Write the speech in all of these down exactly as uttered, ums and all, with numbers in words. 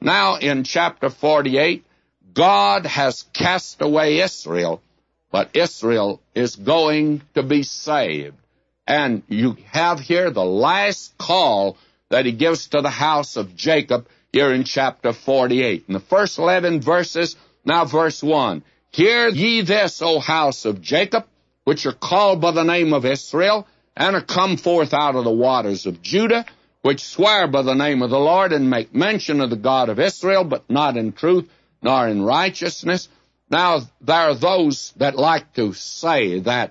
Now in chapter forty-eight, God has cast away Israel, but Israel is going to be saved. And you have here the last call that he gives to the house of Jacob here in chapter forty-eight. In the first eleven verses, now verse one. Hear ye this, O house of Jacob, which are called by the name of Israel, and are come forth out of the waters of Judah, which swear by the name of the Lord, and make mention of the God of Israel, but not in truth, nor in righteousness. Now, there are those that like to say that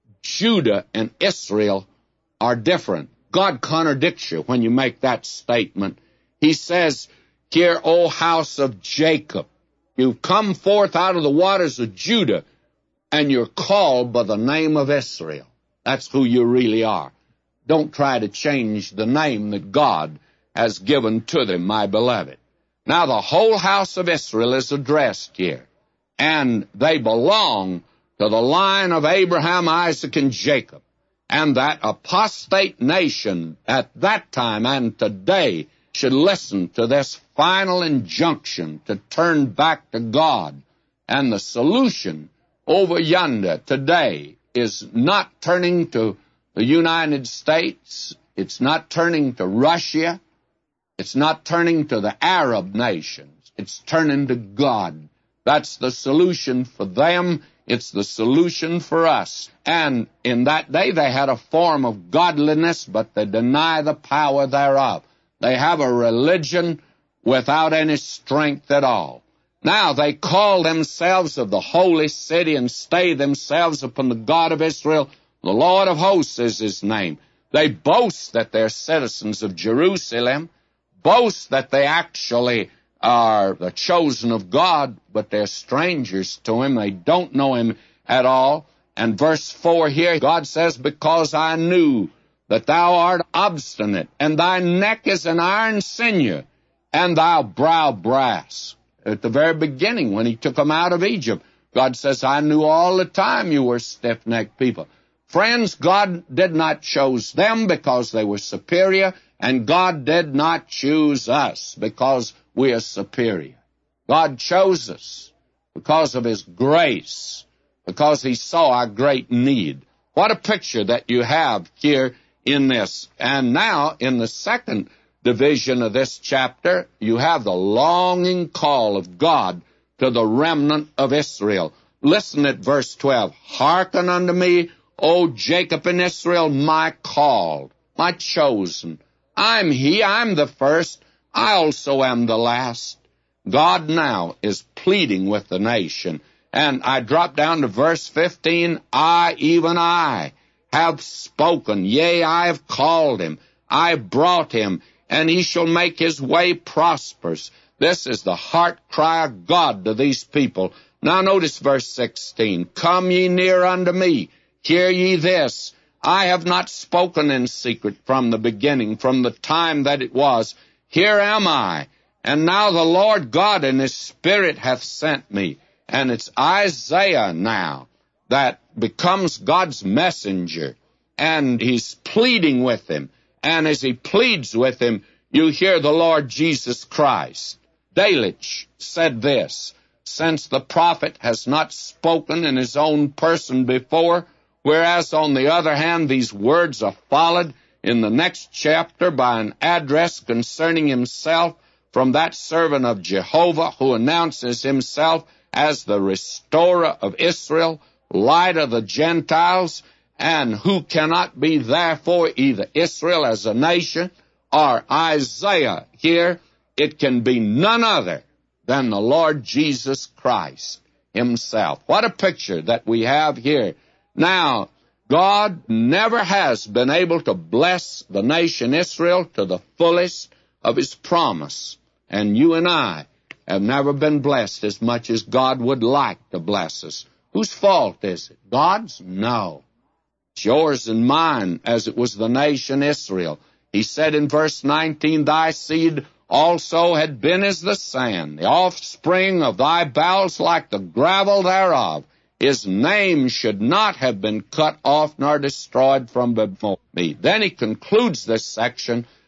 Judah and Israel are different. God contradicts you when you make that statement. He says, Hear, O house of Jacob, you've come forth out of the waters of Judah, and you're called by the name of Israel. That's who you really are. Don't try to change the name that God has given to them, my beloved. Now, the whole house of Israel is addressed here, and they belong to the line of Abraham, Isaac, and Jacob. And that apostate nation at that time and today should listen to this final injunction to turn back to God. And the solution over yonder today is not turning to the United States. It's not turning to Russia. It's not turning to the Arab nations. It's turning to God. That's the solution for them. It's the solution for us. And in that day they had a form of godliness, but they deny the power thereof. They have a religion without any strength at all. Now they call themselves of the holy city and stay themselves upon the God of Israel. The Lord of hosts is his name. They boast that they're citizens of Jerusalem, boast that they actually are the chosen of God, but they're strangers to him. They don't know him at all. And verse four here, God says, Because I knew that thou art obstinate, and thy neck is an iron sinew, and thy brow brass. At the very beginning, when he took them out of Egypt, God says, I knew all the time you were stiff-necked people. Friends, God did not choose them because they were superior, and God did not choose us because we are superior. God chose us because of his grace, because he saw our great need. What a picture that you have here in this. And now, in the second division of this chapter, you have the longing call of God to the remnant of Israel. Listen at verse twelve. Hearken unto me, O Jacob and Israel, my called, my chosen. I'm he, I'm the first, I also am the last. God now is pleading with the nation. And I drop down to verse fifteen. I, even I, have spoken. Yea, I have called him. I brought him, and he shall make his way prosperous. This is the heart cry of God to these people. Now notice verse sixteen. Come ye near unto me. Hear ye this. I have not spoken in secret from the beginning, from the time that it was. Here am I. And now the Lord God in his Spirit hath sent me. And it's Isaiah now that becomes God's messenger. And he's pleading with him. And as he pleads with him, you hear the Lord Jesus Christ. Delitzsch said this, Since the prophet has not spoken in his own person before, whereas on the other hand these words are followed in the next chapter by an address concerning himself from that servant of Jehovah who announces himself as the restorer of Israel, light of the Gentiles, and who cannot be therefore either Israel as a nation or Isaiah here, it can be none other than the Lord Jesus Christ himself. What a picture that we have here. Now, God never has been able to bless the nation Israel to the fullest of his promise. And you and I have never been blessed as much as God would like to bless us. Whose fault is it? God's? No. It's yours and mine, as it was the nation Israel. He said in verse nineteen, Thy seed also had been as the sand, the offspring of thy bowels like the gravel thereof. His name should not have been cut off nor destroyed from before me. Then he concludes this section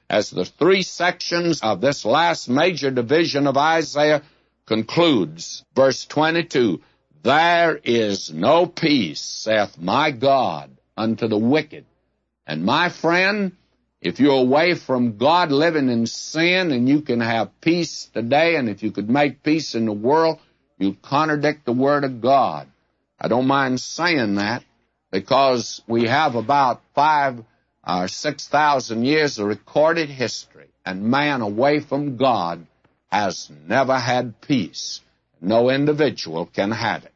as the three sections of this last major division of Isaiah concludes. Verse twenty-two, there is no peace, saith my God, unto the wicked. And my friend, if you're away from God, living in sin, and you can have peace today, and if you could make peace in the world, you contradict the Word of God. I don't mind saying that, because we have about five or six thousand years of recorded history, and man away from God has never had peace. No individual can have it.